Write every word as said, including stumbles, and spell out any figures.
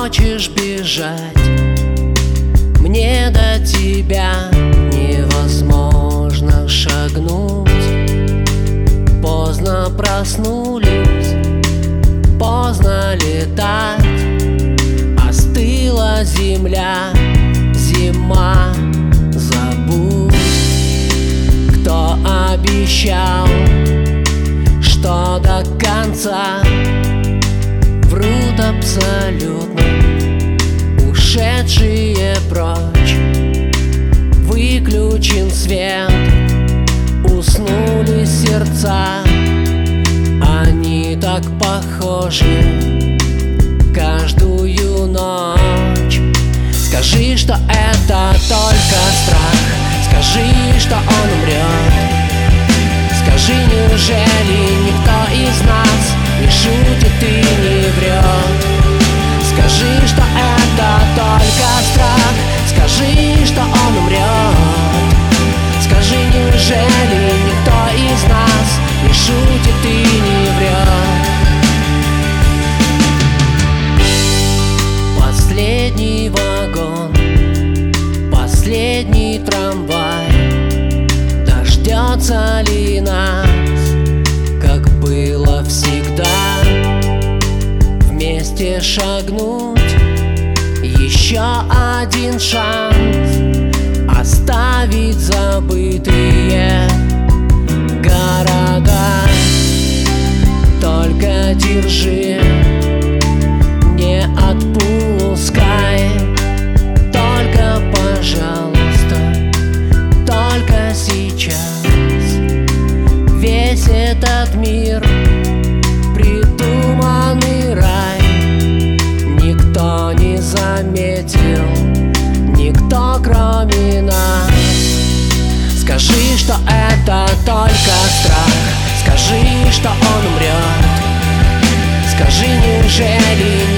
хочешь бежать, мне до тебя невозможно шагнуть. Поздно проснулись, поздно летать, остыла земля, зима. Забудь, кто обещал, что до конца. Врут абсолютно ушедшие прочь. Выключен свет, уснули сердца. Они так похожи каждую ночь. Скажи, что это только страх, скажи, что он умрет. Скажи, неужели никто из нас не шутит и не врет? Скажи, что это только страх, скажи, что он умрет. Скажи, неужели никто из нас не шутит и не врет? Последний вагон, последний трамвай, дождется ли нас, как было всегда? Вместе шагнуть, еще один шанс оставить забытые города. Только держи, не отпускай, только, пожалуйста, только сейчас. Весь этот мир придуманный рай никто не заметил, никто кроме нас. Скажи, что это только страх, скажи, что он умрет. Скажи, неужели